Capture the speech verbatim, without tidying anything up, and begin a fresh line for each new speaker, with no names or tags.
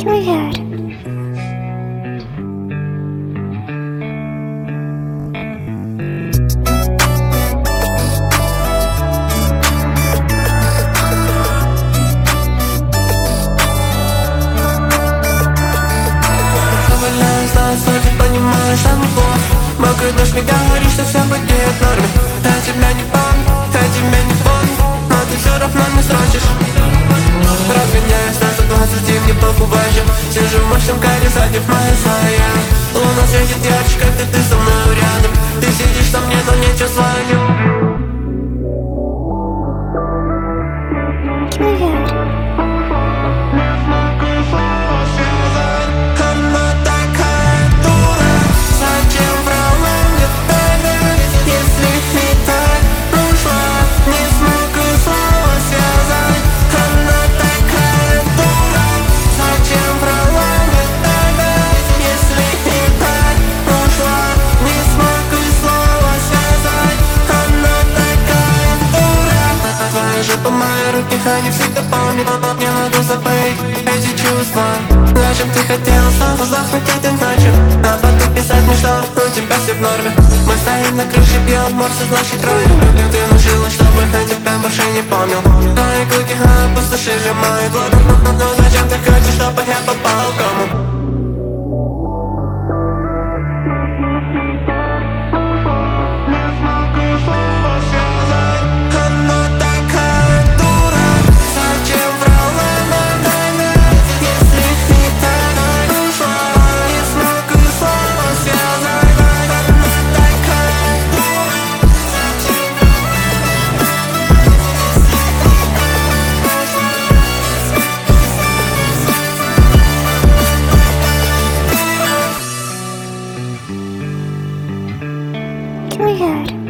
Weird.
Понимаешь, там плохо. Мокрый дождь, не говоришь, что все будет в норме. Я тебя не помню, я тебя не помню, но ты все равно не срочишь. Разгоняюсь на сто двадцать, и мне побываешь. Сижу в мощном каре, сзади в моей своя. Луна светит ярче, когда ты со мной рядом. Ты сидишь со мне, но не чувствую.
Weird.
По моей руке, они всегда помнят. Не могу забыть эти чувства. Зачем ты хотела снова вздохнуть этой ночью, а потом писать мне, что у тебя все в норме. Мы стоим на крыше, пьем морсы, значит трое. Ты научилась, чтобы я тебя больше не помнил. Твои клыки опустошили мои глаза. Но зачем ты хочешь, чтобы я попал в кому?
Weird.